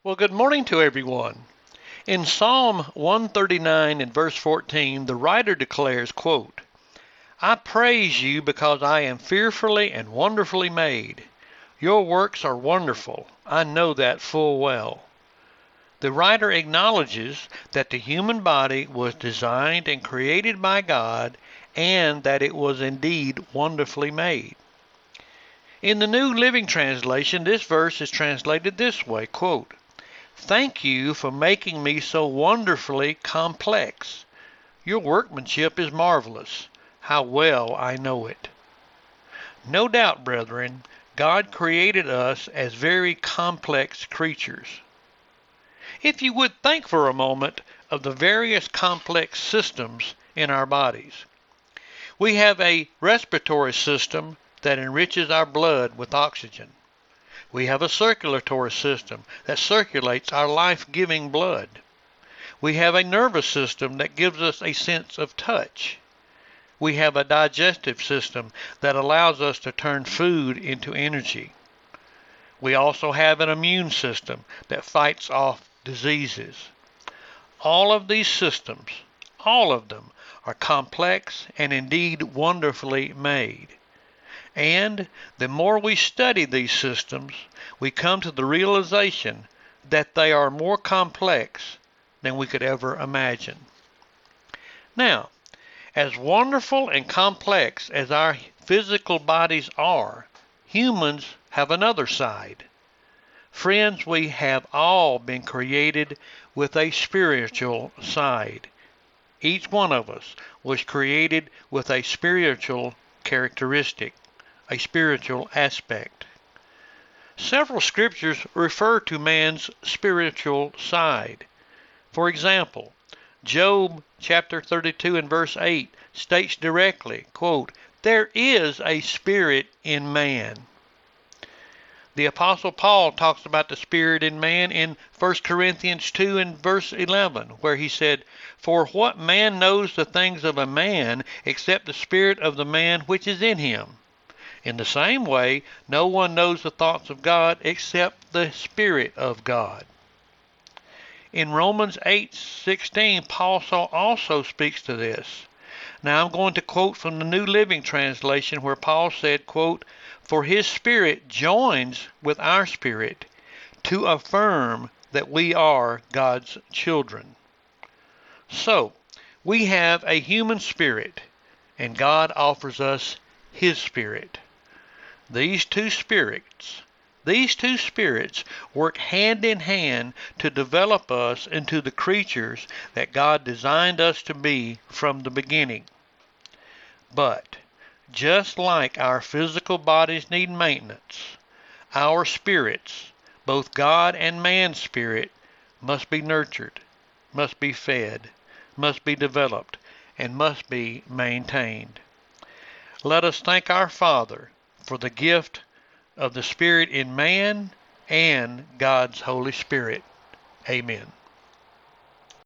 Well, good morning to everyone. In Psalm 139 and verse 14, the writer declares, quote, I praise you because I am fearfully and wonderfully made. Your works are wonderful. I know that full well. The writer acknowledges that the human body was designed and created by God and that it was indeed wonderfully made. In the New Living Translation, this verse is translated this way, quote, Thank you for making me so wonderfully complex. Your workmanship is marvelous. How well I know it. No doubt, brethren, God created us as very complex creatures. If you would think for a moment of the various complex systems in our bodies. We have a respiratory system that enriches our blood with oxygen. We have a circulatory system that circulates our life-giving blood. We have a nervous system that gives us a sense of touch. We have a digestive system that allows us to turn food into energy. We also have an immune system that fights off diseases. All of these systems, all of them, are complex and indeed wonderfully made. And the more we study these systems, we come to the realization that they are more complex than we could ever imagine. Now, as wonderful and complex as our physical bodies are, humans have another side. Friends, we have all been created with a spiritual side. Each one of us was created with a spiritual characteristic, a spiritual aspect. Several scriptures refer to man's spiritual side. For example, Job chapter 32 and verse 8 states directly, quote, There is a spirit in man. The Apostle Paul talks about the spirit in man in 1 Corinthians 2 and verse 11, where he said, For what man knows the things of a man except the spirit of the man which is in him? In the same way, no one knows the thoughts of God except the Spirit of God. In Romans 8:16, Paul also speaks to this. Now I'm going to quote from the New Living Translation where Paul said, quote, For his Spirit joins with our spirit to affirm that we are God's children. So, we have a human spirit, and God offers us His Spirit. These two spirits work hand in hand to develop us into the creatures that God designed us to be from the beginning. But just like our physical bodies need maintenance, our spirits, both God and man's spirit, must be nurtured, must be fed, must be developed, and must be maintained. Let us thank our Father for the gift of the Spirit in man and God's Holy Spirit. Amen.